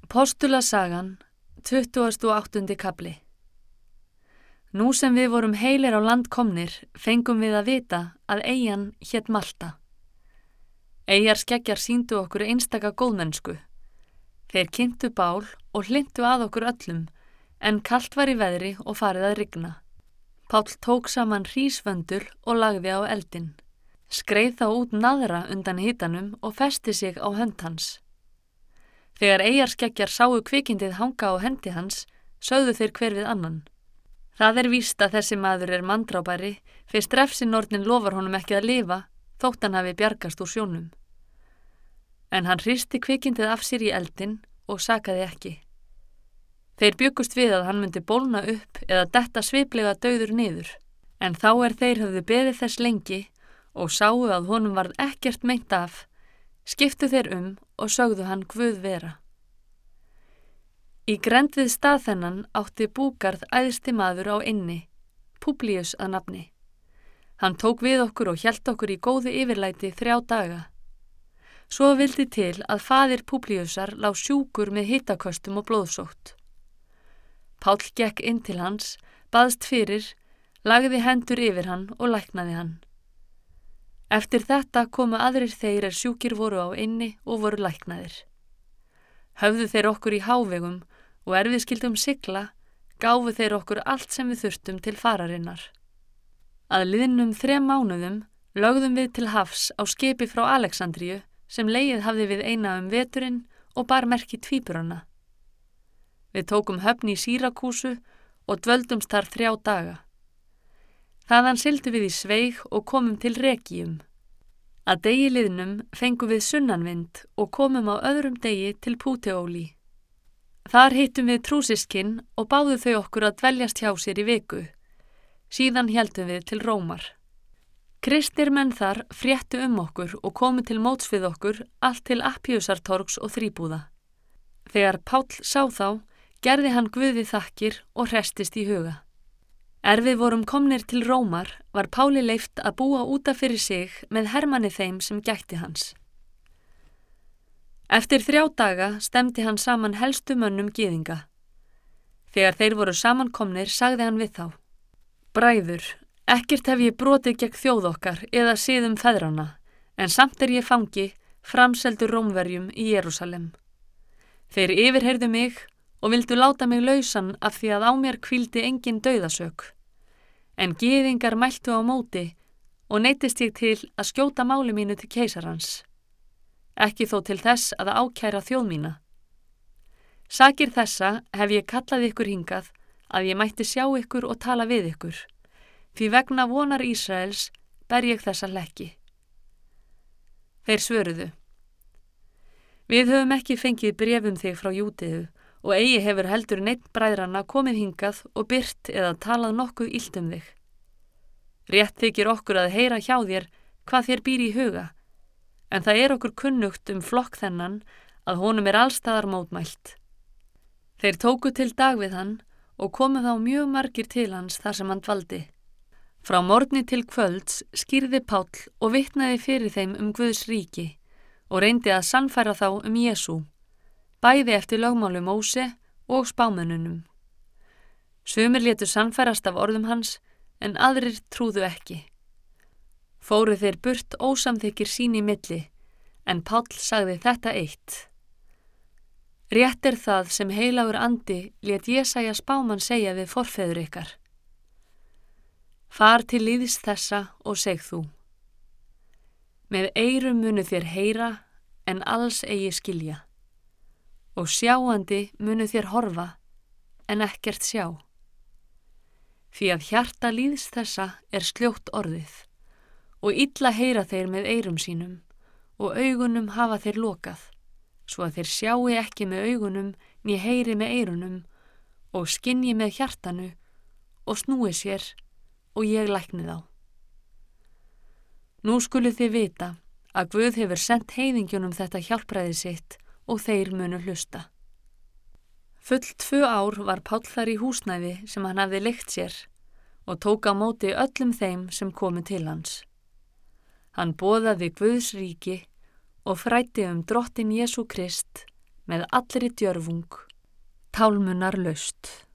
Postulasagan, 28. kafli. Nú sem við vorum heilir á land komnir, fengum við að vita að eyjan hét Malta. Eyjarskeggjar sýndu okkur einstaka góðmennsku. Þeir kynntu bál og hlynntu að okkur öllum, en kalt var í veðri og farið að rigna. Páll tók saman hrísvöndul og lagði á eldinn. Skreið þá út naðra undan hitanum og festi sig á hönd hans. Þegar eyjarskeggjar sáu kvikindið hanga á hendi hans, sögðu þeir hver við annan. Það víst að þessi maður er manndrápari, fyrst refsinornin lofar honum ekki að lifa, þótt hann hafi bjargast úr sjónum. En hann hristi kvikindið af sér í eldinn og sakaði ekki. Þeir bjuggust við að hann myndi bólna upp eða detta sviplega dauður niður, en þá þeir höfðu beðið þess lengi og sáu að honum varð ekkert meint af, skiptu þeir og sögðu hann Guð vera. Í grennd við stað þennan átti búgarð æðsti maður á inni, Publius að nafni. Hann tók við okkur og hélt okkur í góðu yfirlæti 3 daga. Svo vildi til að faðir Publiusar lá sjúkur með hitaköstum og blóðsótt. Páll gekk inn til hans, baðst fyrir, lagði hendur yfir hann og læknaði hann. Eftir þetta komu aðrir þeir sjúkir voru á inni og voru læknaðir. Höfðu þeir okkur í hávegum og við skildum sigla, gáfu þeir okkur allt sem við þurftum til fararinnar. Að liðnum 3 mánuðum lögðum við til hafs á skipi frá Alexandríu sem legið hafði við eina veturinn og bar merki tvíburana. Við tókum höfn í Sýrakúsu og dvöldumst þar 3 daga. Þaðan sigldu við í sveig og komum til Regium. Að degi liðnum fengum við sunnanvind og komum á öðrum degi til Puteoli. Þar hittum við trúsiskin og báðu þau okkur að dveljast hjá sér í viku. Síðan héldum við til Rómar. Kristnir menn þar fréttu okkur og komu til móts við okkur allt til Appiusartorgs og Þríbúða. Þegar Páll sá þá, gerði hann Guði þakkir og hrestist í huga. Við vorum komnir til Rómar, var Páli leyft að búa útaf fyrir sig með hermanni þeim sem gætti hans. Eftir 3 daga stemdi hann saman helstu mönnum gyðinga. Þegar þeir voru samankomnir sagði hann við þá: Bræður, ekkert hef ég brotið gegn þjóð okkar eða siðum feðranna, en samt ég fangi, framseldur Rómverjum í Jerúsalem. Þeir yfirheyrðu mig og vildu láta mig lausan af því að á mér hvíldi engin dauðasök. En gyðingar mæltu á móti og neyddist ég til að skjóta máli mínu til keisarans. Ekki þó til þess að ákæra þjóð mína. Sakir þessa hef ég kallað ykkur hingað að ég mætti sjá ykkur og tala við ykkur, því vegna vonar Ísraels ber ég þessa hlekki. Þeir svöruðu: Við höfum ekki fengið bréf þig frá Júdeu og eigi hefur heldur neinn bræðranna komið hingað og byrt eða talað nokkuð illt þig. Rétt þykir okkur að heyra hjá þér hvað þér býr í huga, en það okkur kunnugt flokk þennan að honum allstaðar mótmælt. Þeir tóku til dag við hann og komu þá mjög margir til hans þar sem hann dvaldi. Frá morgni til kvölds skýrði Páll og vitnaði fyrir þeim Guðs ríki og reyndi að sannfæra þá Jesú, bæði eftir lögmáli Móse og spámönnunum. Sumir létu sannfærast af orðum hans, en aðrir trúðu ekki. Fóru þeir burt ósamþykkir sín í milli, en Páll sagði þetta eitt: Rétt það sem heilagur andi lét Jesaja spámann segja við forfeður ykkar. Far til líðs þessa og seg þú: Með eyrum munu þér heyra, en alls eigi skilja. Og sjáandi munu þér horfa, en ekkert sjá. Því að hjarta líðs þessa sljótt orðið, og illa heyra þeir með eyrum sínum, og augunum hafa þeir lokað, svo að þeir sjái ekki með augunum, né heyri með eyrunum, og skynji með hjartanu, og snúi sér, og ég lækni þá. Nú skuluð þið vita að Guð hefur sent heiðingjunum þetta hjálpræði sitt, og þeir munu hlusta. Full 2 ár var Páll þar í húsnæði sem hann hafði leigt sér og tók á móti öllum þeim sem komu til hans. Hann boðaði Guðs ríki og fræddi Drottinn Jesú Krist með allri djörfung, tálmunar laust.